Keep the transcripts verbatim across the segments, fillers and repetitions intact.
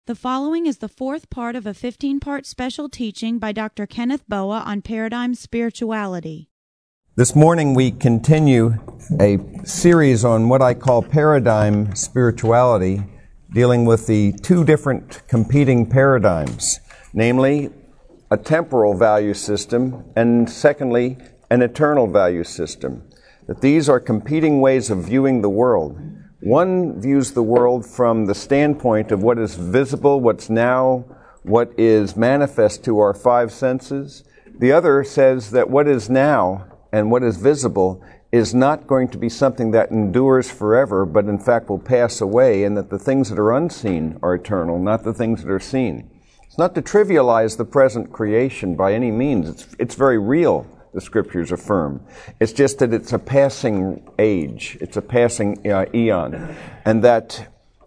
The following is the fourth part of a fifteen-part special teaching by Doctor Kenneth Boa on Paradigm Spirituality. This morning we continue a series on what I call Paradigm Spirituality, dealing with the two different competing paradigms, namely a temporal value system and, secondly, an eternal value system. That these are competing ways of viewing the world. One views the world from the standpoint of what is visible, what's now, what is manifest to our five senses. The other says that what is now and what is visible is not going to be something that endures forever, but in fact will pass away, and that the things that are unseen are eternal, not the things that are seen. It's not to trivialize the present creation by any means. It's, it's very real, the Scriptures affirm. It's just that it's a passing age. It's a passing uh, eon. And that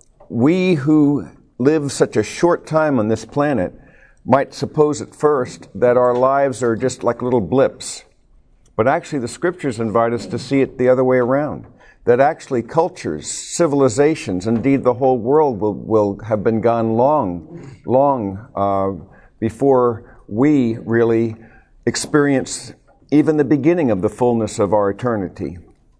we who live such a short time on this planet might suppose at first that our lives are just like little blips. But actually the Scriptures invite us to see it the other way around. That actually cultures, civilizations, indeed the whole world will, will have been gone long, long uh, before we really experience even the beginning of the fullness of our eternity.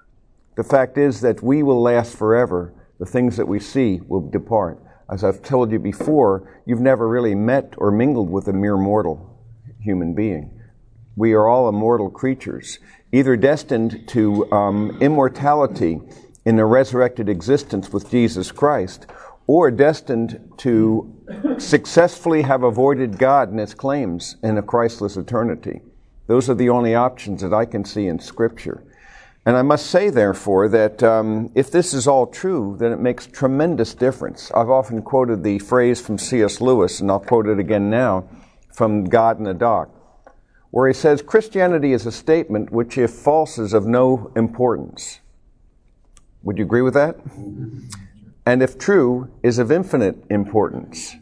The fact is that we will last forever. The things that we see will depart. As I've told you before, you've never really met or mingled with a mere mortal human being. We are all immortal creatures, either destined to um, immortality in a resurrected existence with Jesus Christ, or destined to successfully have avoided God and His claims in a Christless eternity. Those are the only options that I can see in Scripture. And I must say, therefore, that um, if this is all true, then it makes tremendous difference. I've often quoted the phrase from C S Lewis, and I'll quote it again now, from God in the Dock, where he says, Christianity is a statement which, if false, is of no importance. Would you agree with that? And if true, is of infinite importance.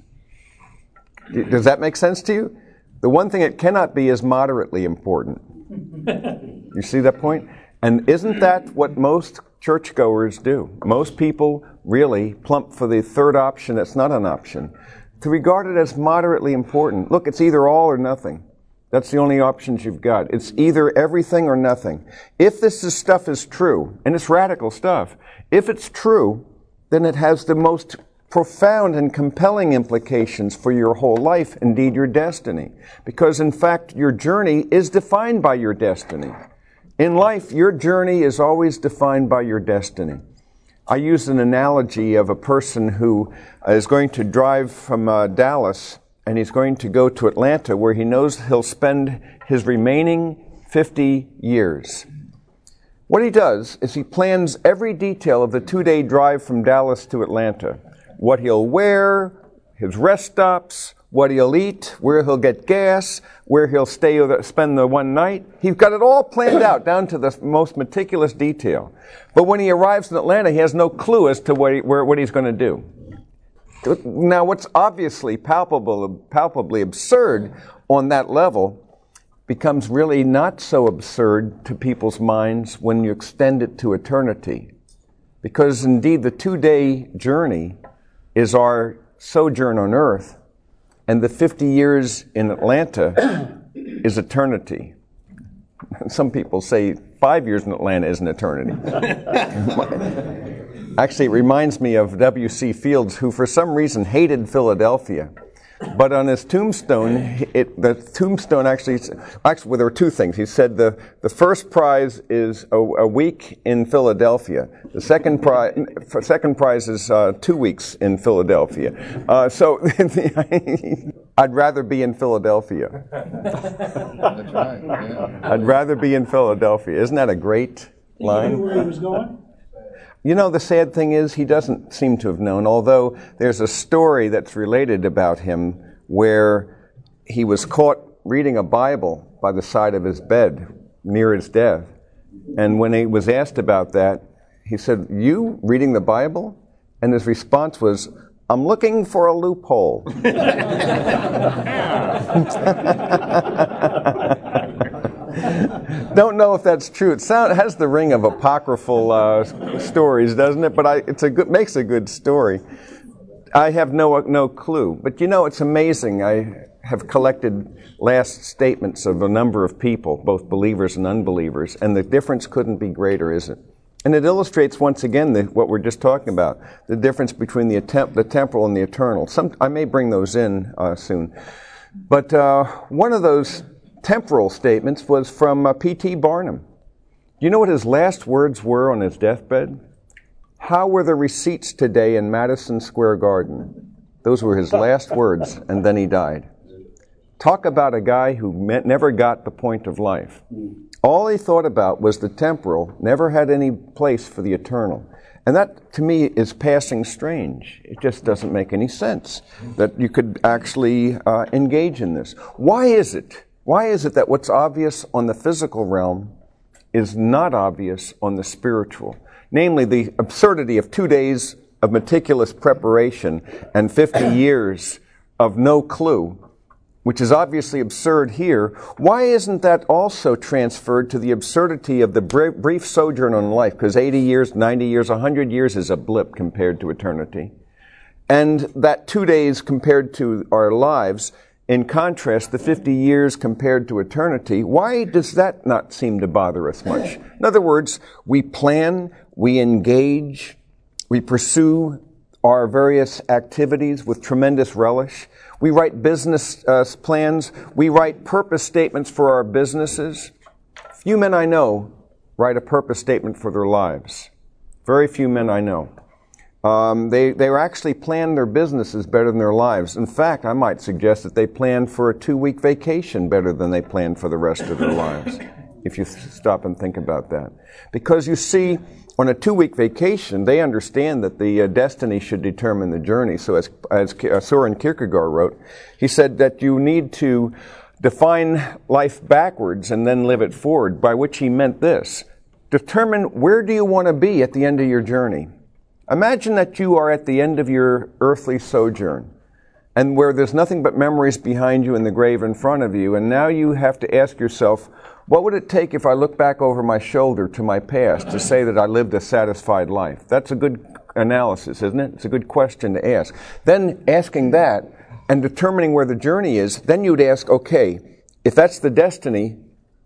Does that make sense to you? The one thing it cannot be is moderately important. You see that point? And isn't that what most churchgoers do? Most people really plump for the third option that's not an option. To regard it as moderately important. Look, it's either all or nothing. That's the only options you've got. It's either everything or nothing. If this is stuff is true, and it's radical stuff, if it's true, then it has the most profound and compelling implications for your whole life, indeed your destiny. Because in fact, your journey is defined by your destiny. In life, your journey is always defined by your destiny. I use an analogy of a person who is going to drive from uh, Dallas, and he's going to go to Atlanta, where he knows he'll spend his remaining fifty years. What he does is he plans every detail of the two-day drive from Dallas to Atlanta. What he'll wear, his rest stops, what he'll eat, where he'll get gas, where he'll stay, spend the one night. He's got it all planned out down to the most meticulous detail. But when he arrives in Atlanta, he has no clue as to what, he, where, what he's going to do. Now, what's obviously palpable, palpably absurd on that level becomes really not so absurd to people's minds when you extend it to eternity. Because indeed, the two-day journey is our sojourn on earth, and the fifty years in Atlanta is eternity. Some people say five years in Atlanta is an eternity. Actually, it reminds me of W C Fields, who for some reason hated Philadelphia. But on his tombstone, it, the tombstone actually, actually, well, there were two things. He said the, the first prize is a, a week in Philadelphia. The second prize, second prize is uh, two weeks in Philadelphia. Uh, so I'd rather be in Philadelphia. That's right. Yeah. I'd rather be in Philadelphia. Isn't that a great line? You knew where he was going? You know, the sad thing is he doesn't seem to have known, although there's a story that's related about him where he was caught reading a Bible by the side of his bed near his death. And when he was asked about that, he said, "You reading the Bible?" And his response was, "I'm looking for a loophole." Don't know if that's true. It sound, has the ring of apocryphal uh, stories, doesn't it? But I, it's a good, makes a good story. I have no no clue. But you know, it's amazing. I have collected last statements of a number of people, both believers and unbelievers, and the difference couldn't be greater, is it? And it illustrates once again the, what we're just talking about, the difference between the, attempt, the temporal and the eternal. Some, I may bring those in uh, soon. But uh, one of those temporal statements was from uh, P T Barnum. Do you know what his last words were on his deathbed? How were the receipts today in Madison Square Garden? Those were his last words, and then he died. Talk about a guy who met, never got the point of life. All he thought about was the temporal, never had any place for the eternal. And that, to me, is passing strange. It just doesn't make any sense that you could actually uh, engage in this. Why is it? Why is it that what's obvious on the physical realm is not obvious on the spiritual? Namely, the absurdity of two days of meticulous preparation and fifty years of no clue, which is obviously absurd here. Why isn't that also transferred to the absurdity of the brief sojourn on life? Because eighty years, ninety years, one hundred years is a blip compared to eternity. And that two days compared to our lives, in contrast, the fifty years compared to eternity, why does that not seem to bother us much? In other words, we plan, we engage, we pursue our various activities with tremendous relish. We write business uh, plans. We write purpose statements for our businesses. Few men I know write a purpose statement for their lives. Very few men I know. Um, they, they actually plan their businesses better than their lives. In fact, I might suggest that they plan for a two-week vacation better than they plan for the rest of their lives, if you stop and think about that. Because you see, on a two-week vacation, they understand that the uh, destiny should determine the journey. So as, as uh, Soren Kierkegaard wrote, he said that you need to define life backwards and then live it forward, by which he meant this. Determine where do you want to be at the end of your journey. Imagine that you are at the end of your earthly sojourn, and where there's nothing but memories behind you and the grave in front of you, and now you have to ask yourself, what would it take if I look back over my shoulder to my past to say that I lived a satisfied life? That's a good analysis, isn't it? It's a good question to ask. Then asking that and determining where the journey is, then you'd ask, okay, if that's the destiny,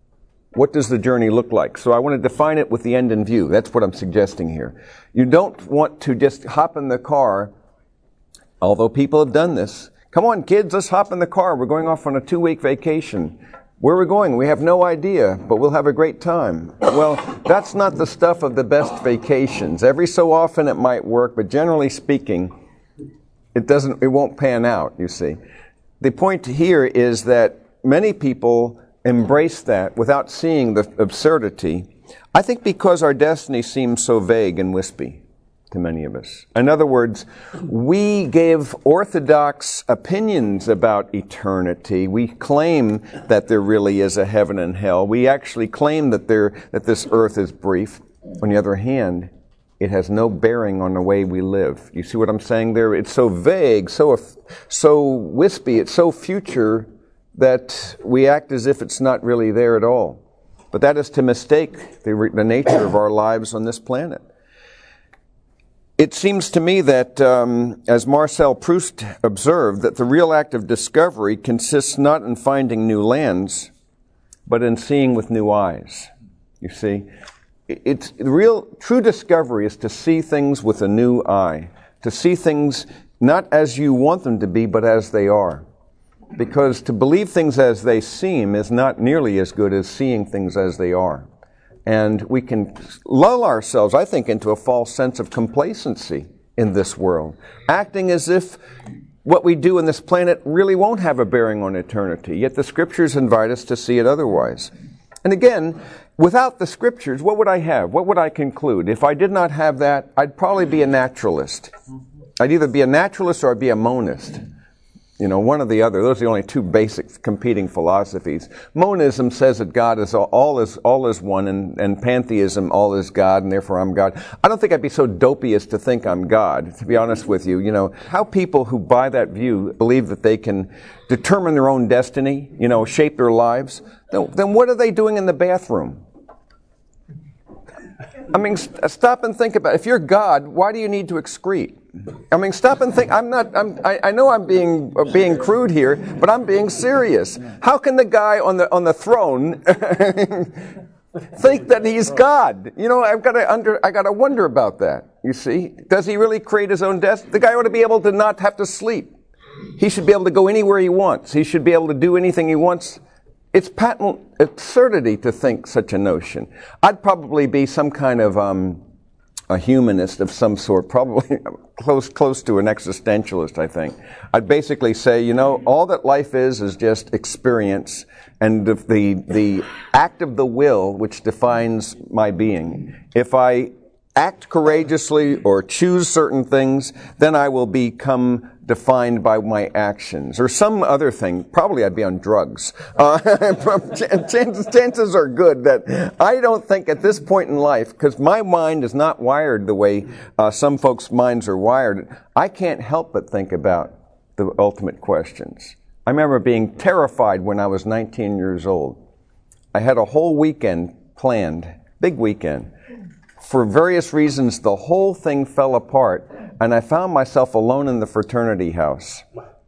what does the journey look like? So I want to define it with the end in view. That's what I'm suggesting here. You don't want to just hop in the car, although people have done this. Come on, kids, let's hop in the car. We're going off on a two-week vacation. Where are we going? We have no idea, but we'll have a great time. Well, that's not the stuff of the best vacations. Every so often it might work, but generally speaking, it doesn't, it won't pan out, you see. The point here is that many people embrace that without seeing the absurdity, I think because our destiny seems so vague and wispy to many of us. In other words, we give orthodox opinions about eternity. We claim that there really is a heaven and hell. We actually claim that there that this earth is brief. On the other hand, it has no bearing on the way we live. You see what I'm saying there? It's so vague, so so wispy, it's so future that we act as if it's not really there at all. But that is to mistake the, the nature of our lives on this planet. It seems to me that, um, as Marcel Proust observed, that the real act of discovery consists not in finding new lands, but in seeing with new eyes. You see, it's the real, true discovery is to see things with a new eye, to see things not as you want them to be, but as they are. Because to believe things as they seem is not nearly as good as seeing things as they are. And we can lull ourselves, I think, into a false sense of complacency in this world, acting as if what we do on this planet really won't have a bearing on eternity. Yet the Scriptures invite us to see it otherwise. And again, without the Scriptures, what would I have? What would I conclude? If I did not have that, I'd probably be a naturalist. I'd either be a naturalist or I'd be a monist. You know, one or the other. Those are the only two basic competing philosophies. Monism says that God is all, all is all is one, and, and pantheism, all is God, and therefore I'm God. I don't think I'd be so dopey as to think I'm God, to be honest with you. You know, how people who buy that view believe that they can determine their own destiny, you know, shape their lives, then, then what are they doing in the bathroom? I mean, st- stop and think about it. If you're God, why do you need to excrete? I mean, stop and think. I'm not. I'm, I, I know I'm being uh, being crude here, but I'm being serious. How can the guy on the on the throne think that he's God? You know, I've got to under. I got to wonder about that. You see, does he really create his own destiny? The guy ought to be able to not have to sleep. He should be able to go anywhere he wants. He should be able to do anything he wants. It's patent absurdity to think such a notion. I'd probably be some kind of um, a humanist of some sort, probably close close to an existentialist, I think. I'd basically say, you know, all that life is is just experience, and the the, the act of the will which defines my being. If I act courageously or choose certain things, then I will become defined by my actions, or some other thing. Probably I'd be on drugs. Uh, chances, chances are good that I don't think at this point in life, because my mind is not wired the way uh, some folks' minds are wired, I can't help but think about the ultimate questions. I remember being terrified when I was nineteen years old. I had a whole weekend planned, big weekend. For various reasons, the whole thing fell apart, and I found myself alone in the fraternity house.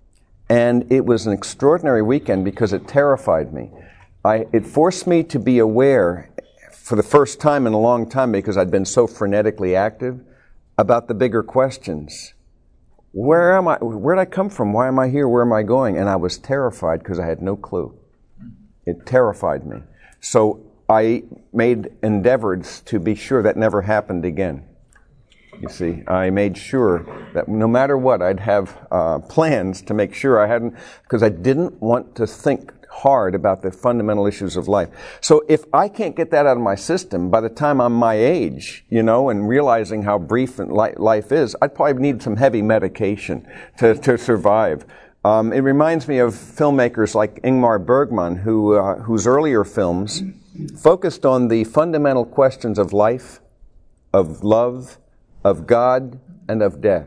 And it was an extraordinary weekend because it terrified me. I, it forced me to be aware, for the first time in a long time, because I'd been so frenetically active, about the bigger questions. Where am I? Where did I come from? Why am I here? Where am I going? And I was terrified because I had no clue. It terrified me. So I made endeavors to be sure that never happened again. You see, I made sure that no matter what, I'd have uh, plans to make sure I hadn't, because I didn't want to think hard about the fundamental issues of life. So if I can't get that out of my system by the time I'm my age, you know, and realizing how brief life is, I'd probably need some heavy medication to, to survive. Um, it reminds me of filmmakers like Ingmar Bergman, who uh, whose earlier films focused on the fundamental questions of life, of love, of God, and of death.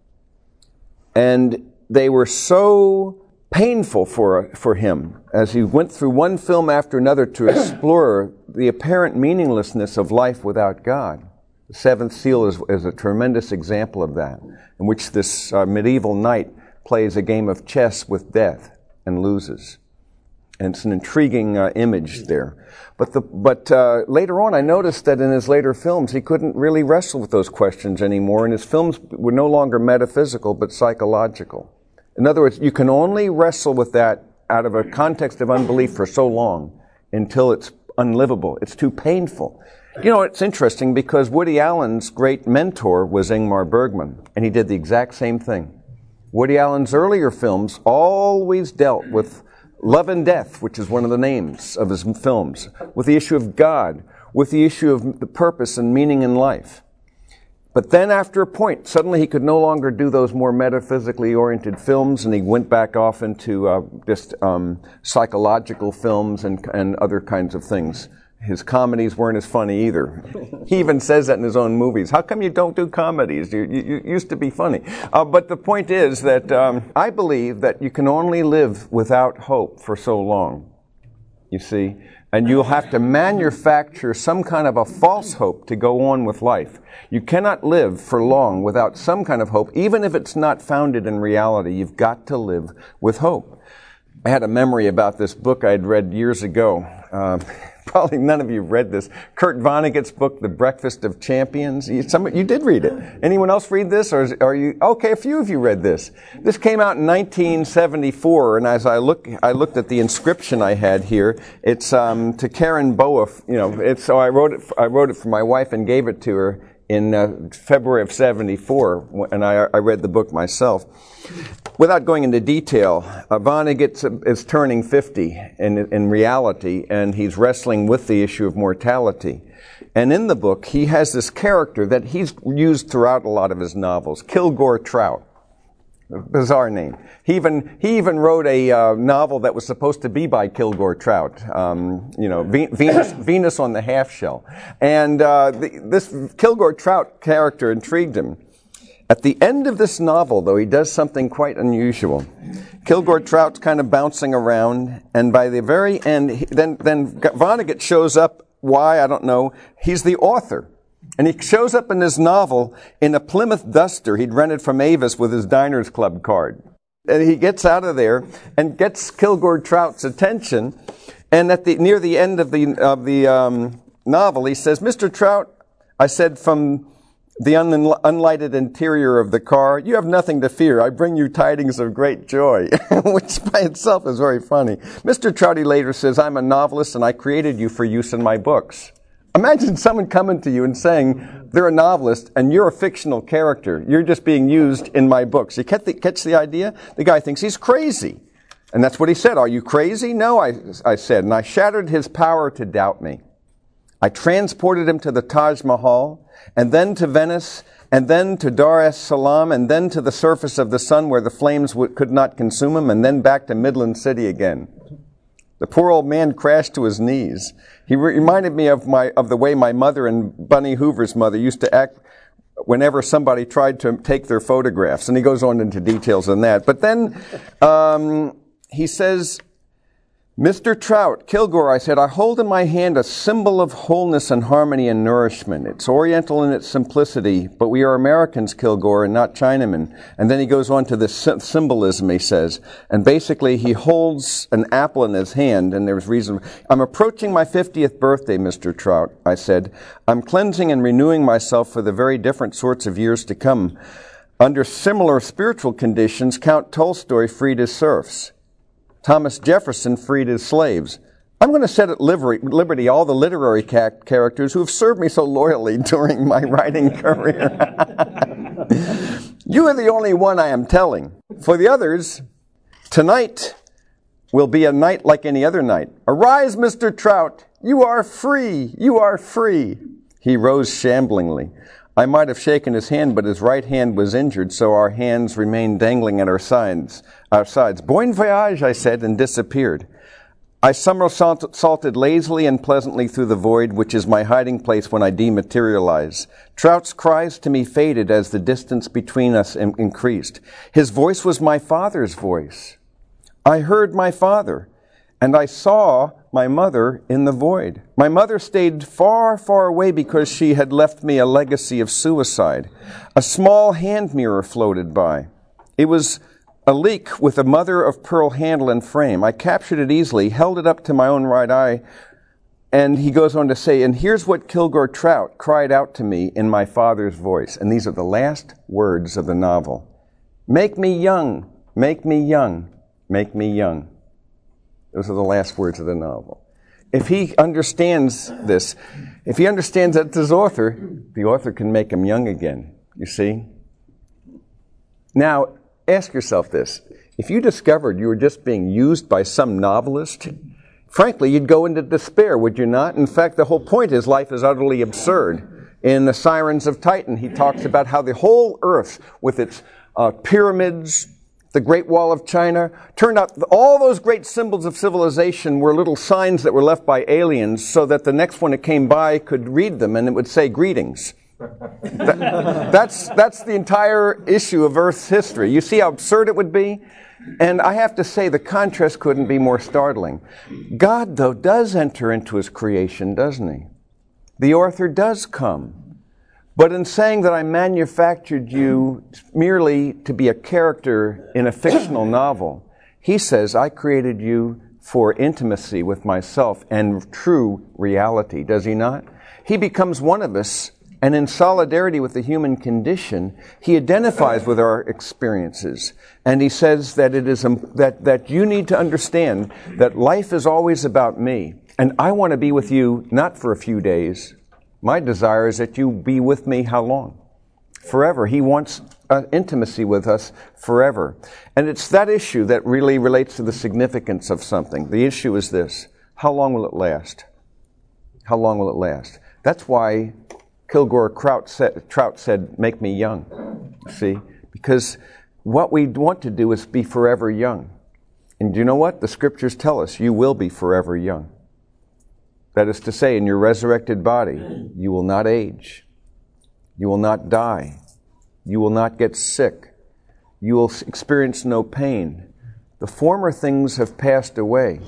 And they were so painful for for him as he went through one film after another to explore the apparent meaninglessness of life without God. The Seventh Seal is, is a tremendous example of that, in which this uh, medieval knight plays a game of chess with death and loses. And it's an intriguing uh, image there. But the, but uh, later on, I noticed that in his later films, he couldn't really wrestle with those questions anymore, and his films were no longer metaphysical, but psychological. In other words, you can only wrestle with that out of a context of unbelief for so long until it's unlivable. It's too painful. You know, it's interesting because Woody Allen's great mentor was Ingmar Bergman, and he did the exact same thing. Woody Allen's earlier films always dealt with love and death, which is one of the names of his films, with the issue of God, with the issue of the purpose and meaning in life. But then after a point, suddenly he could no longer do those more metaphysically oriented films, and he went back off into uh, just um, psychological films and, and other kinds of things. His comedies weren't as funny either. He even says that in his own movies. How come you don't do comedies? You, you, you used to be funny. Uh, but the point is that um, I believe that you can only live without hope for so long, you see. And you'll have to manufacture some kind of a false hope to go on with life. You cannot live for long without some kind of hope, even if it's not founded in reality. You've got to live with hope. I had a memory about this book I'd read years ago. Uh, Probably none of you read this. Kurt Vonnegut's book, The Breakfast of Champions. You, some, you did read it. Anyone else read this? Or is, are you, okay, a few of you read this. This came out in nineteen seventy-four, and as I look, I looked at the inscription I had here. It's, um, to Karen Boa, you know, it's, so I wrote it, I wrote it for my wife and gave it to her in uh, February of seventy-four, and I, I read the book myself. Without going into detail, uh, Vonnegut is turning fifty in, in reality, and he's wrestling with the issue of mortality. And in the book, he has this character that he's used throughout a lot of his novels, Kilgore Trout. Bizarre name. He even he even wrote a uh, novel that was supposed to be by Kilgore Trout. Um, you know, Ve- Venus Venus on the Half Shell. And uh, the, this Kilgore Trout character intrigued him. At the end of this novel, though, he does something quite unusual. Kilgore Trout's kind of bouncing around, and by the very end, he, then then Vonnegut shows up. Why, I don't know. He's the author. And he shows up in this novel in a Plymouth Duster he'd rented from Avis with his Diners Club card. And he gets out of there and gets Kilgore Trout's attention. And at the near the end of the of the um, novel, he says, "Mister Trout," I said, "from the un- unlighted interior of the car, you have nothing to fear. I bring you tidings of great joy," which by itself is very funny. Mister Trout, he later says, "I'm a novelist and I created you for use in my books." Imagine someone coming to you and saying they're a novelist and you're a fictional character. You're just being used in my books. You catch the, catch the idea? The guy thinks he's crazy. And that's what he said. "Are you crazy?" "No," I, I said. "And I shattered his power to doubt me. I transported him to the Taj Mahal, and then to Venice, and then to Dar es Salaam, and then to the surface of the sun where the flames w- could not consume him, and then back to Midland City again." The poor old man crashed to his knees. He re- reminded me of my of the way my mother and Bunny Hoover's mother used to act whenever somebody tried to take their photographs. And he goes on into details on that. But then um, he says, "Mister Trout, Kilgore," I said, "I hold in my hand a symbol of wholeness and harmony and nourishment. It's Oriental in its simplicity, but we are Americans, Kilgore, and not Chinamen." And then he goes on to the symbolism, he says. And basically, he holds an apple in his hand, and there's reason. "I'm approaching my fiftieth birthday, Mister Trout," I said. "I'm cleansing and renewing myself for the very different sorts of years to come. Under similar spiritual conditions, Count Tolstoy freed his serfs. Thomas Jefferson freed his slaves. I'm going to set at liberty all the literary ca- characters who have served me so loyally during my writing career. You are the only one I am telling. For the others, tonight will be a night like any other night. Arise, Mister Trout. You are free. You are free." He rose shamblingly. I might have shaken his hand, but his right hand was injured, so our hands remained dangling at our sides. Our sides. "Bon voyage," I said, and disappeared. I somersaulted lazily and pleasantly through the void, which is my hiding place when I dematerialize. Trout's cries to me faded as the distance between us in- increased. His voice was my father's voice. I heard my father, and I saw my mother in the void. My mother stayed far, far away because she had left me a legacy of suicide. A small hand mirror floated by. It was a leak with a mother of pearl handle and frame. I captured it easily, held it up to my own right eye, and he goes on to say, "And here's what Kilgore Trout cried out to me in my father's voice." And these are the last words of the novel. "Make me young, make me young, make me young." Those are the last words of the novel. If he understands this, if he understands that his author, the author can make him young again, you see? Now, ask yourself this. If you discovered you were just being used by some novelist, frankly, you'd go into despair, would you not? In fact, the whole point is life is utterly absurd. In The Sirens of Titan, he talks about how the whole earth, with its uh, pyramids, the Great Wall of China, turned out all those great symbols of civilization were little signs that were left by aliens so that the next one that came by could read them and it would say greetings. that, that's, that's the entire issue of Earth's history. You see how absurd it would be? And I have to say the contrast couldn't be more startling. God, though, does enter into his creation, doesn't he? The author does come. But in saying that I manufactured you merely to be a character in a fictional novel, he says, I created you for intimacy with myself and true reality, does he not? He becomes one of us, and in solidarity with the human condition, he identifies with our experiences. And he says that it is um, that, that you need to understand that life is always about me. And I want to be with you not for a few days. My desire is that you be with me how long? Forever. He wants uh, intimacy with us forever. And it's that issue that really relates to the significance of something. The issue is this. How long will it last? How long will it last? That's why Kilgore Trout said, Trout said, make me young. See? Because what we want to do is be forever young. And do you know what? The scriptures tell us you will be forever young. That is to say, in your resurrected body, you will not age. You will not die. You will not get sick. You will experience no pain. The former things have passed away.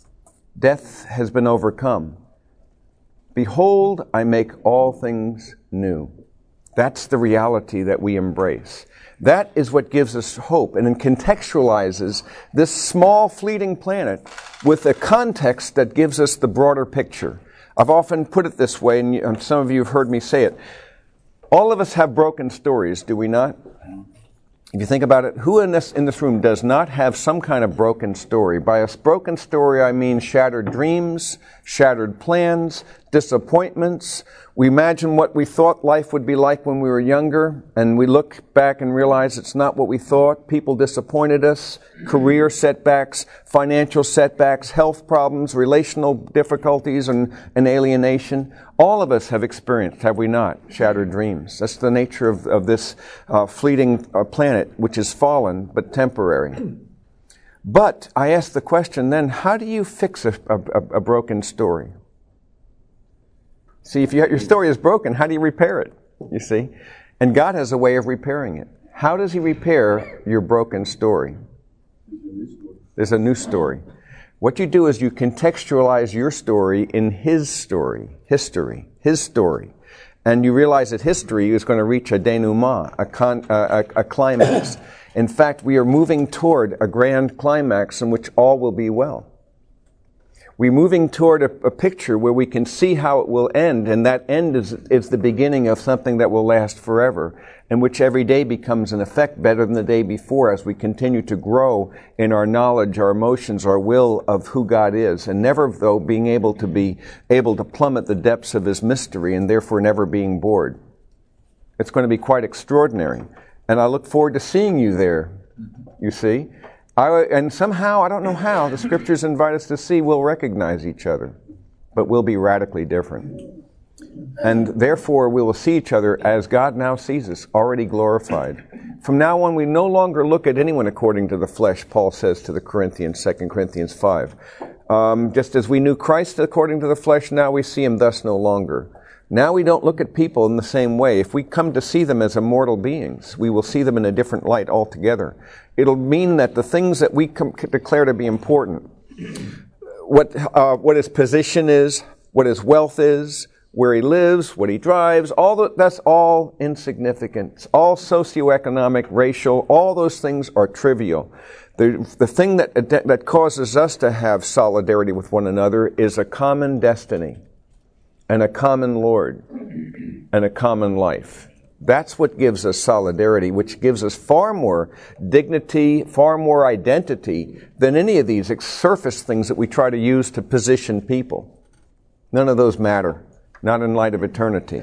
Death has been overcome. Behold, I make all things new. That's the reality that we embrace. That is what gives us hope and contextualizes this small fleeting planet with a context that gives us the broader picture. I've often put it this way, and some of you have heard me say it. All of us have broken stories, do we not? If you think about it, who in this in this room does not have some kind of broken story? By a broken story, I mean shattered dreams, shattered plans, disappointments. We imagine what we thought life would be like when we were younger, and we look back and realize it's not what we thought. People disappointed us, career setbacks, financial setbacks, health problems, relational difficulties, and, and alienation. All of us have experienced, have we not, shattered dreams. That's the nature of, of this uh, fleeting uh, planet, which is fallen but temporary. But I ask the question then, how do you fix a, a, a broken story? See, if you, your story is broken, how do you repair it? You see? And God has a way of repairing it. How does He repair your broken story? There's a new story. What you do is you contextualize your story in His story, history, His story. And you realize that history is going to reach a denouement, a, con, uh, a, a climax. In fact, we are moving toward a grand climax in which all will be well. We're moving toward a, a picture where we can see how it will end, and that end is, is the beginning of something that will last forever, in which every day becomes in effect better than the day before as we continue to grow in our knowledge, our emotions, our will of who God is, and never, though, being able to be able to plummet the depths of His mystery and therefore never being bored. It's going to be quite extraordinary, and I look forward to seeing you there, you see. I, and somehow, I don't know how, the Scriptures invite us to see we'll recognize each other, but we'll be radically different. And therefore, we will see each other as God now sees us, already glorified. From now on, we no longer look at anyone according to the flesh, Paul says to the Corinthians, Second Corinthians five. Um, just as we knew Christ according to the flesh, now we see Him thus no longer. Now we don't look at people in the same way. If we come to see them as immortal beings, we will see them in a different light altogether. It'll mean that the things that we com- declare to be important, what uh, what his position is, what his wealth is, where he lives, what he drives, all the, that's all insignificant. It's all socioeconomic, racial, all those things are trivial. The, the thing that, that causes us to have solidarity with one another is a common destiny, and a common Lord, and a common life. That's what gives us solidarity, which gives us far more dignity, far more identity than any of these surface things that we try to use to position people. None of those matter, not in light of eternity.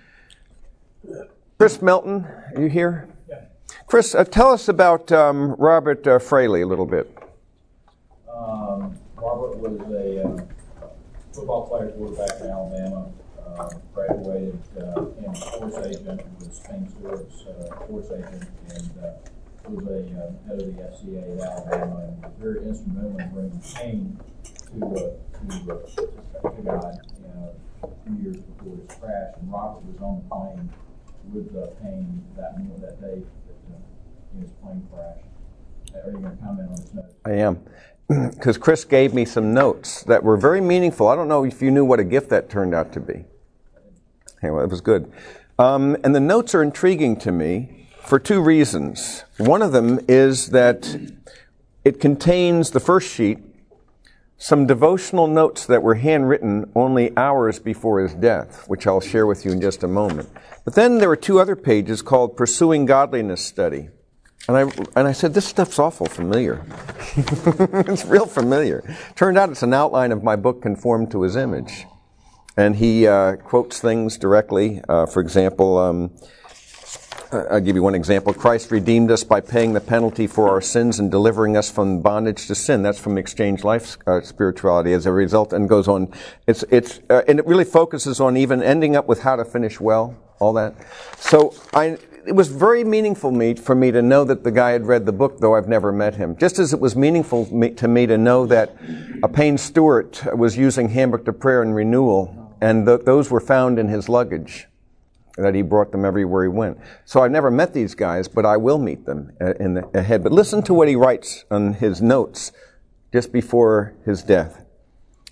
Chris Melton, are you here? Yeah. Chris, uh, tell us about um, Robert uh, Fraley a little bit. Um, Robert was a uh, football player, quarterback in Alabama. Uh, graduated, uh, became a sports agent, was Spain Stewart's uh, sports agent, and uh, was a uh, head of the F C A at Alabama, and was very instrumental in bringing pain to, uh, to, uh, to God uh, a few years before his crash. And Robert was on the plane with uh, pain that meal that day that uh, his plane crashed. Are you going to comment on this note? I am. Because Chris gave me some notes that were very meaningful. I don't know if you knew what a gift that turned out to be. Anyway, it was good. Um, and the notes are intriguing to me for two reasons. One of them is that it contains, the first sheet, some devotional notes that were handwritten only hours before his death, which I'll share with you in just a moment. But then there were two other pages called Pursuing Godliness Study. And I and I said, this stuff's awful familiar. It's real familiar. Turned out it's an outline of my book, Conformed to His Image. And he uh, quotes things directly. Uh, for example, um, I'll give you one example. Christ redeemed us by paying the penalty for our sins and delivering us from bondage to sin. That's from Exchange Life uh, Spirituality as a result, and goes on. It's it's uh, and it really focuses on even ending up with how to finish well, all that. So I. It was very meaningful me, for me to know that the guy had read the book, though I've never met him. Just as it was meaningful to me to know that a Payne Stewart was using Handbook to Prayer and Renewal, and th- those were found in his luggage, that he brought them everywhere he went. So I've never met these guys, but I will meet them uh, in the ahead. But listen to what he writes on his notes just before his death.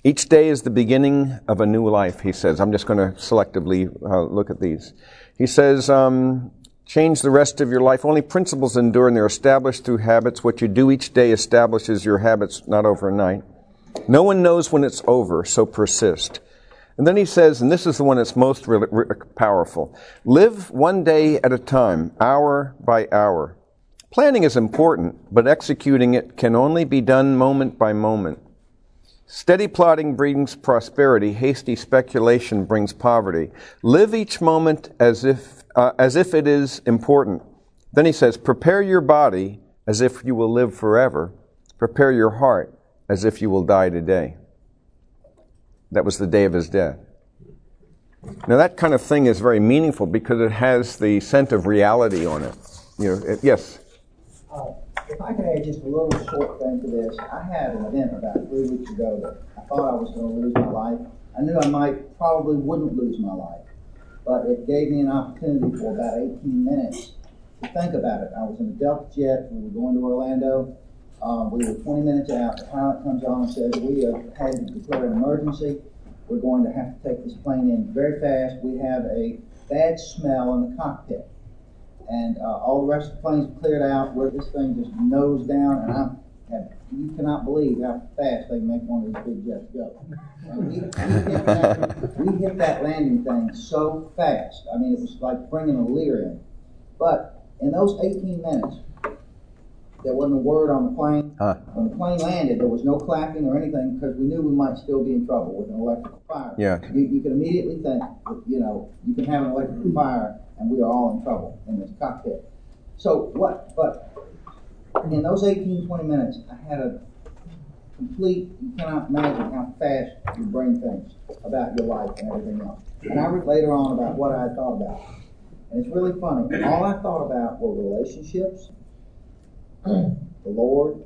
Each day is the beginning of a new life, he says. I'm just going to selectively uh, look at these. He says, um, change the rest of your life. Only principles endure, and they're established through habits. What you do each day establishes your habits, not overnight. No one knows when it's over, so persist. And then he says, and this is the one that's most re- re- powerful, live one day at a time, hour by hour. Planning is important, but executing it can only be done moment by moment. Steady plotting brings prosperity. Hasty speculation brings poverty. Live each moment as if uh, as if it is important. Then he says, prepare your body as if you will live forever. Prepare your heart as if you will die today. That was the day of his death. Now that kind of thing is very meaningful because it has the scent of reality on it. You know, it, yes. Uh, if I could add just a little short thing to this, I had an event about three weeks ago that I thought I was going to lose my life. I knew I might probably wouldn't lose my life, but it gave me an opportunity for about eighteen minutes to think about it. I was in a Delta jet. We were going to Orlando. Um, we were twenty minutes out. The pilot comes on and says, we have had to declare an emergency. We're going to have to take this plane in very fast. We have a bad smell in the cockpit. And uh, all the rest of the plane's cleared out where this thing just nosed down, and I'm, and you cannot believe how fast they make one of these big jets go. And we, we, hit that, we hit that landing thing so fast. I mean, it was like bringing a Lear in. But in those eighteen minutes, there wasn't a word on the plane. Huh. When the plane landed, there was no clapping or anything because we knew we might still be in trouble with an electrical fire. Yeah. You, you can immediately think, you know, you can have an electrical fire and we are all in trouble in this cockpit. So what, but in those eighteen, twenty minutes, I had a complete, you cannot imagine how fast your brain thinks about your life and everything else. And I read later on about what I had thought about. And it's really funny. All I thought about were relationships, the Lord,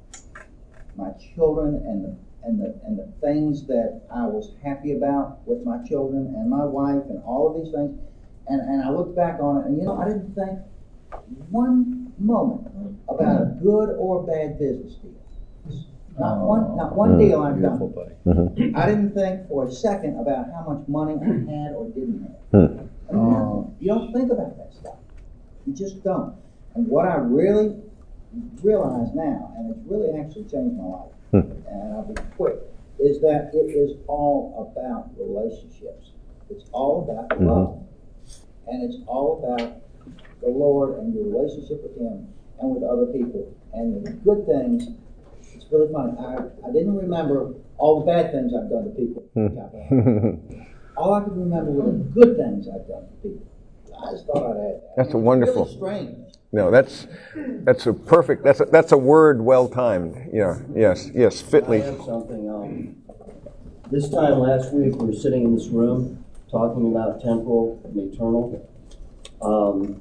my children, and the and the and the things that I was happy about with my children and my wife and all of these things. And and I looked back on it, and you know, I didn't think one moment about a good or bad business deal. Not one, not one mm, deal I've done. Mm-hmm. I didn't think for a second about how much money I had or didn't have. Mm. I mean, um, you don't think about that stuff. You just don't. And what I really realize now, and it's really actually changed my life, hmm. and I'll be quick, is that it is all about relationships. It's all about mm-hmm. love. And it's all about the Lord and your relationship with Him and with other people. And the good things, it's really funny. I, I didn't remember all the bad things I've done to people. Hmm. All I could remember were the good things I've done to people. I just thought I'd add that. That's a wonderful. It's really strange. No, that's that's a perfect. That's a, that's a word well timed. Yeah. Yes. Yes. Fitly. I have something. Um, this time last week, we were sitting in this room talking about temporal and eternal. Um,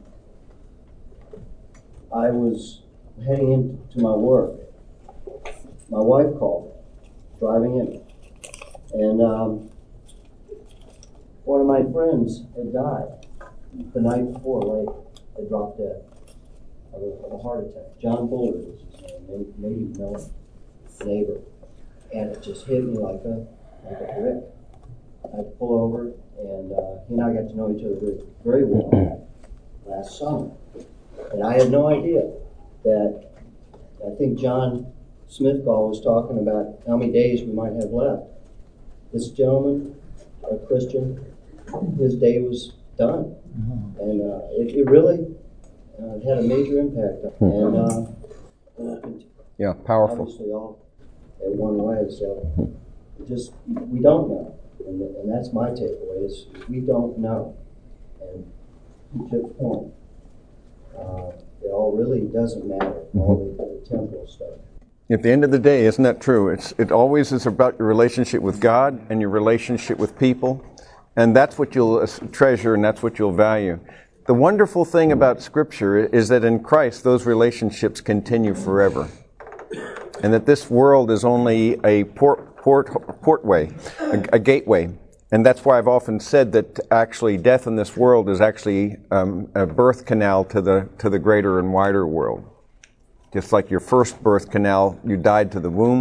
I was heading into my work. My wife called me, driving in, and um, one of my friends had died the night before. Late, had dropped dead. Of a, of a heart attack. John Bullard was his name, maybe you know him, neighbor. And it just hit me like a like a brick. I pull over, and uh, he and I got to know each other very, very well last summer. And I had no idea that, I think John Smithgall was talking about how many days we might have left. This gentleman, a Christian, his day was done. Mm-hmm. And uh, it, it really... Uh, it had a major impact, and uh, yeah, powerful. Obviously, all at one way. So, just we don't know, and, and that's my takeaway: is we don't know. And to Chip's point, uh, it all really doesn't matter. All the, the temporal stuff. At the end of the day, isn't that true? It's it always is about your relationship with God and your relationship with people, and that's what you'll treasure and that's what you'll value. The wonderful thing about Scripture is that in Christ, those relationships continue forever. And that this world is only a port, port, portway, a, a gateway. And that's why I've often said that actually death in this world is actually um, a birth canal to the, to the greater and wider world. Just like your first birth canal, you died to the womb,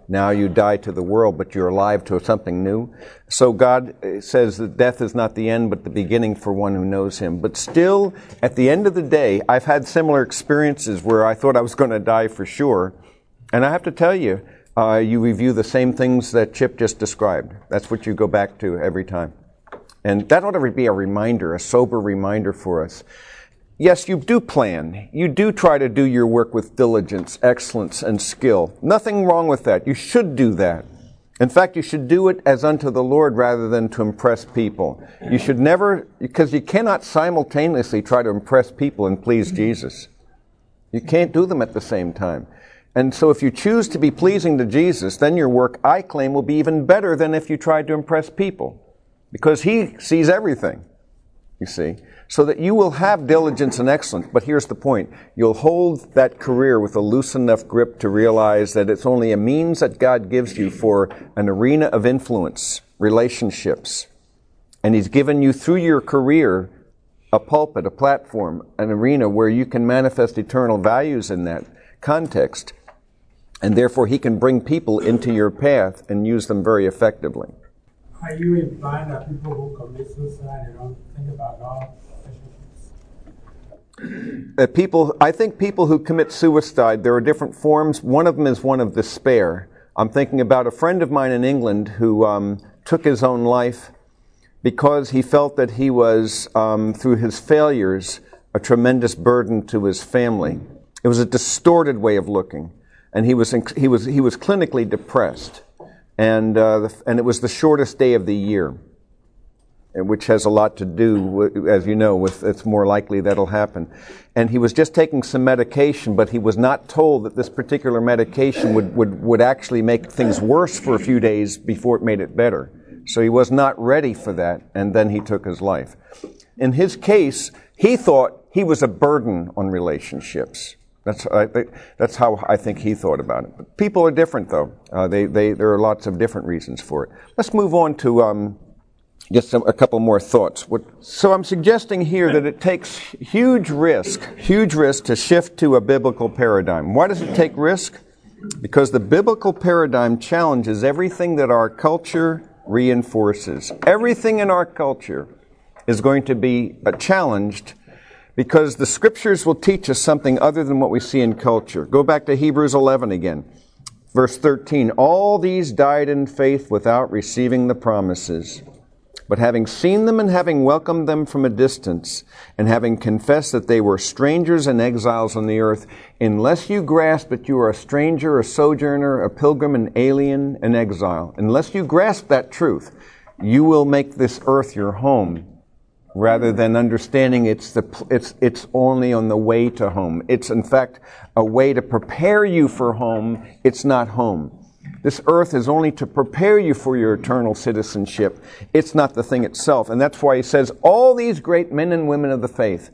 Now you die to the world, but you're alive to something new. So God says that death is not the end, but the beginning for one who knows Him. But still, at the end of the day, I've had similar experiences where I thought I was going to die for sure. And I have to tell you, uh, you review the same things that Chip just described. That's what you go back to every time. And that ought to be a reminder, a sober reminder for us. Yes, you do plan. You do try to do your work with diligence, excellence, and skill. Nothing wrong with that. You should do that. In fact, you should do it as unto the Lord rather than to impress people. You should never, because you cannot simultaneously try to impress people and please Jesus. You can't do them at the same time. And so if you choose to be pleasing to Jesus, then your work, I claim, will be even better than if you tried to impress people. Because He sees everything, you see. So that you will have diligence and excellence. But here's the point. You'll hold that career with a loose enough grip to realize that it's only a means that God gives you for an arena of influence, relationships. And He's given you through your career a pulpit, a platform, an arena where you can manifest eternal values in that context. And therefore He can bring people into your path and use them very effectively. Are you implying that people who commit suicide and don't think about God? Uh, people, I think people who commit suicide, there are different forms. One of them is one of despair. I'm thinking about a friend of mine in England who um, took his own life because he felt that he was, um, through his failures, a tremendous burden to his family. It was a distorted way of looking, and he was he was he was clinically depressed, and uh, the, and it was the shortest day of the year, which has a lot to do, as you know, with it's more likely that'll happen. And he was just taking some medication, but he was not told that this particular medication would, would, would actually make things worse for a few days before it made it better. So he was not ready for that, and then he took his life. In his case, he thought he was a burden on relationships. That's I think, that's how I think he thought about it. But people are different, though. Uh, they, they, there are lots of different reasons for it. Let's move on to... Um, Just some, a couple more thoughts. What, so I'm suggesting here that it takes huge risk, huge risk to shift to a biblical paradigm. Why does it take risk? Because the biblical paradigm challenges everything that our culture reinforces. Everything in our culture is going to be uh, challenged because the Scriptures will teach us something other than what we see in culture. Go back to Hebrews eleven again. Verse thirteen, all these died in faith without receiving the promises. But having seen them and having welcomed them from a distance, and having confessed that they were strangers and exiles on the earth, unless you grasp that you are a stranger, a sojourner, a pilgrim, an alien, an exile, unless you grasp that truth, you will make this earth your home, rather than understanding it's the it's it's only on the way to home. It's in fact a way to prepare you for home. It's not home. This earth is only to prepare you for your eternal citizenship. It's not the thing itself. And that's why he says, all these great men and women of the faith,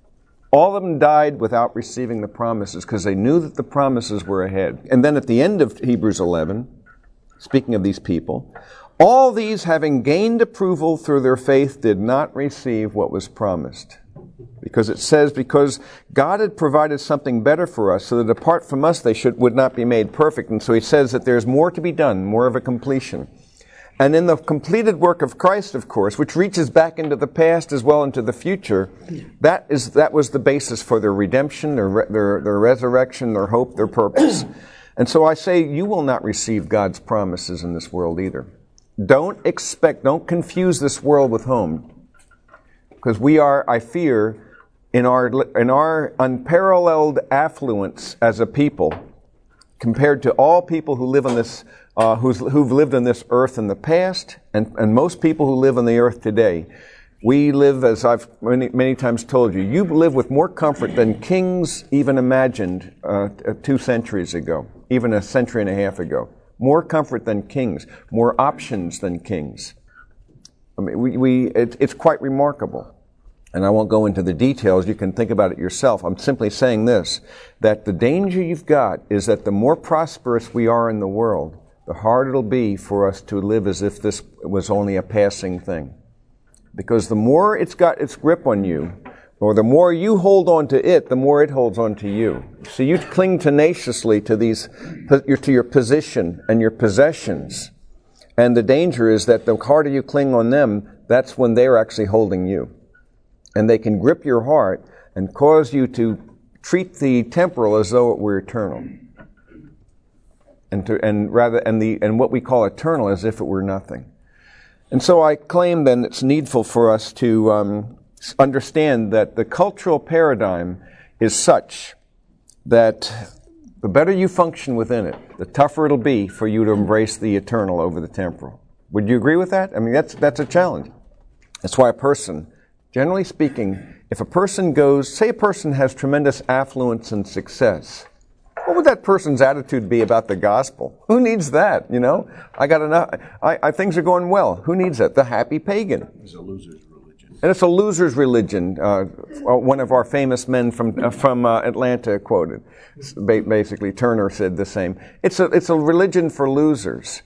all of them died without receiving the promises because they knew that the promises were ahead. And then at the end of Hebrews eleven, speaking of these people, all these, having gained approval through their faith, did not receive what was promised. Because it says, because God had provided something better for us, so that apart from us they should would not be made perfect. And so he says that there's more to be done, more of a completion. And in the completed work of Christ, of course, which reaches back into the past as well into the future, that is that was the basis for their redemption, their their, their resurrection, their hope, their purpose. And so I say, you will not receive God's promises in this world either. Don't expect, don't confuse this world with home. Because we are, I fear, in our in our unparalleled affluence as a people, compared to all people who live on this, uh, who's, who've lived on this earth in the past, and, and most people who live on the earth today, we live, as I've many, many times told you, you live with more comfort than kings even imagined uh, two centuries ago, even a century and a half ago. More comfort than kings, more options than kings. I mean, we, we it, it's quite remarkable. And I won't go into the details. You can think about it yourself. I'm simply saying this, that the danger you've got is that the more prosperous we are in the world, the harder it'll be for us to live as if this was only a passing thing. Because the more it's got its grip on you, or the more you hold on to it, the more it holds on to you. So you cling tenaciously to these, to your position and your possessions. And the danger is that the harder you cling on them, that's when they're actually holding you. And they can grip your heart and cause you to treat the temporal as though it were eternal. And to, and rather, and the, and what we call eternal as if it were nothing. And so I claim then it's needful for us to um, understand that the cultural paradigm is such that the better you function within it, the tougher it'll be for you to embrace the eternal over the temporal. Would you agree with that? I mean, that's that's a challenge. That's why a person, generally speaking, if a person goes, say a person has tremendous affluence and success, what would that person's attitude be about the gospel? Who needs that, you know? I got enough, I, I, things are going well. Who needs that? The happy pagan. It's a loser's religion. And it's a loser's religion. Uh, one of our famous men from uh, from uh, Atlanta quoted. Basically, Turner said the same. It's a it's a religion for losers.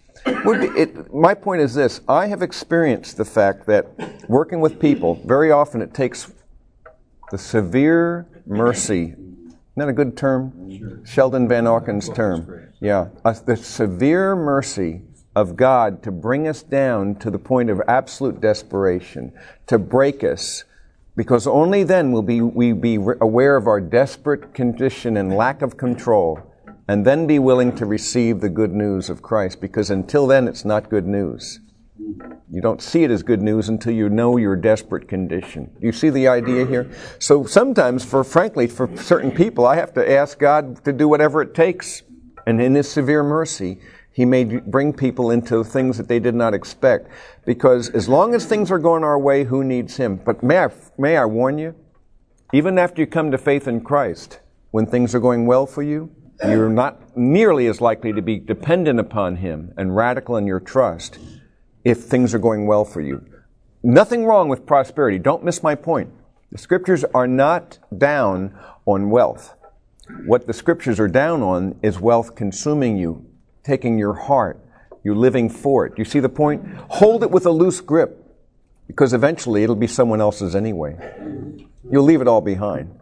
It, my point is this. I have experienced the fact that working with people, very often it takes the severe mercy. Isn't that a good term? Sure. Sheldon Van Auken's term. Yeah. Uh, the severe mercy of God to bring us down to the point of absolute desperation, to break us, because only then will be, we be aware of our desperate condition and lack of control, and then be willing to receive the good news of Christ, because until then it's not good news. You don't see it as good news until you know your desperate condition. You see the idea here? So sometimes, for frankly, for certain people, I have to ask God to do whatever it takes. And in His severe mercy, He may bring people into things that they did not expect. Because as long as things are going our way, who needs Him? But may I, may I warn you, even after you come to faith in Christ, when things are going well for you, you're not nearly as likely to be dependent upon Him and radical in your trust if things are going well for you. Nothing wrong with prosperity. Don't miss my point. The Scriptures are not down on wealth. What the Scriptures are down on is wealth consuming you, taking your heart, you living for it. You see the point? Hold it with a loose grip, because eventually it'll be someone else's anyway. You'll leave it all behind.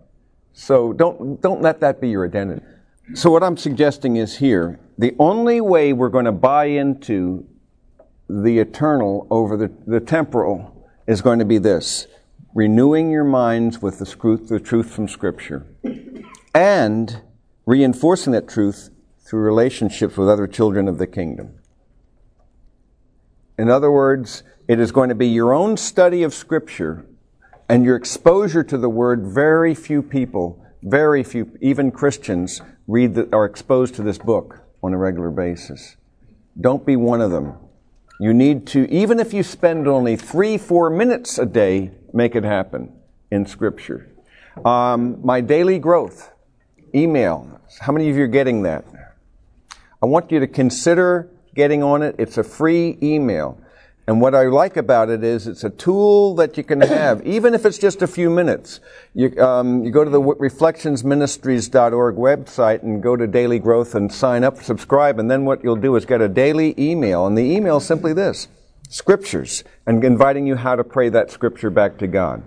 So don't, don't let that be your identity. So what I'm suggesting is here, the only way we're going to buy into the eternal over the, the temporal is going to be this: renewing your minds with the, scru- the truth from Scripture, and reinforcing that truth through relationships with other children of the kingdom. In other words, it is going to be your own study of Scripture and your exposure to the Word. Very few people, very few, even Christians, read the, are exposed to this book on a regular basis. Don't be one of them. You need to, even if you spend only three, four minutes a day, make it happen in Scripture. Um, my daily growth email. How many of you are getting that? I want you to consider getting on it. It's a free email. And what I like about it is it's a tool that you can have, even if it's just a few minutes. You, um, you go to the reflections ministries dot org website and go to Daily Growth and sign up, subscribe, and then what you'll do is get a daily email. And the email is simply this: Scriptures, and inviting you how to pray that Scripture back to God.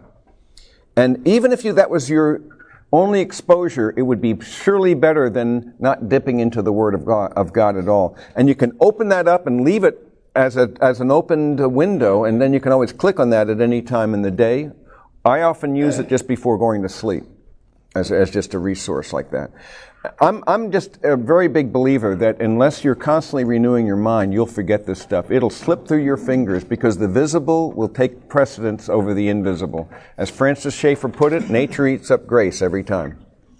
And even if you that was your only exposure, it would be surely better than not dipping into the Word of God, of God at all. And you can open that up and leave it as a as an opened window, and then you can always click on that at any time in the day. I often use it just before going to sleep as as just a resource like that. I'm I'm just a very big believer that unless you're constantly renewing your mind, you'll forget this stuff. It'll slip through your fingers because the visible will take precedence over the invisible. As Francis Schaeffer put it, nature eats up grace every time.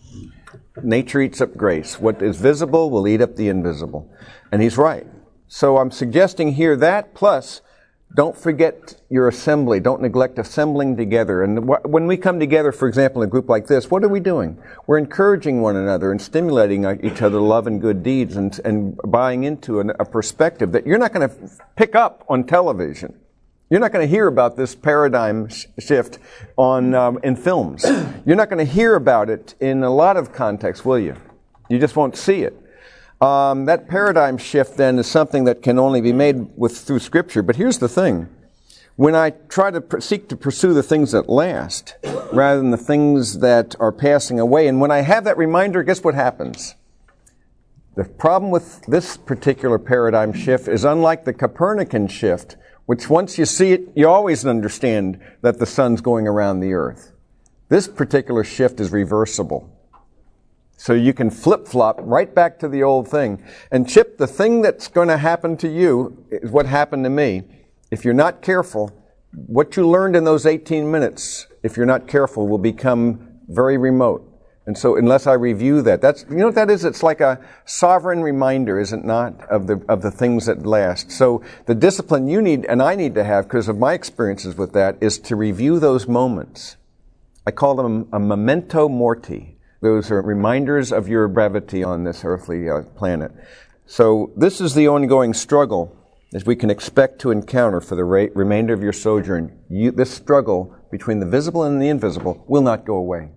Nature eats up grace. What is visible will eat up the invisible. And he's right. So I'm suggesting here that, plus, don't forget your assembly. Don't neglect assembling together. And wh- when we come together, for example, in a group like this, what are we doing? We're encouraging one another and stimulating each other to love and good deeds, and, and buying into an, a perspective that you're not going to f- pick up on television. You're not going to hear about this paradigm sh- shift on um, in films. You're not going to hear about it in a lot of contexts, will you? You just won't see it. Um, that paradigm shift then is something that can only be made with through Scripture. But here's the thing. when I try to pr- seek to pursue the things that last rather than the things that are passing away. And when I have that reminder, guess what happens? The problem with this particular paradigm shift is unlike the Copernican shift, which once you see it, you always understand that the sun's going around the earth. This particular shift is reversible. So you can flip-flop right back to the old thing. And Chip, the thing that's going to happen to you is what happened to me. If you're not careful, what you learned in those eighteen minutes, if you're not careful, will become very remote. And so unless I review that, that's, you know what that is? It's like a sovereign reminder, is it not, of the, of the things that last. So the discipline you need, and I need to have, because of my experiences with that, is to review those moments. I call them a memento mori. Those are reminders of your brevity on this earthly uh, planet. So this is the ongoing struggle as we can expect to encounter for the ra- remainder of your sojourn. You, this struggle between the visible and the invisible will not go away.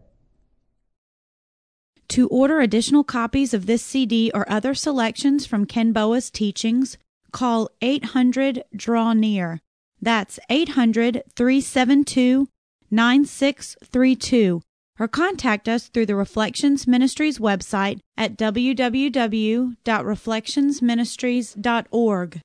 To order additional copies of this C D or other selections from Ken Boa's teachings, call eight hundred draw near. That's eight hundred, three seven two, nine six three two. Or contact us through the Reflections Ministries website at w w w dot reflections ministries dot org.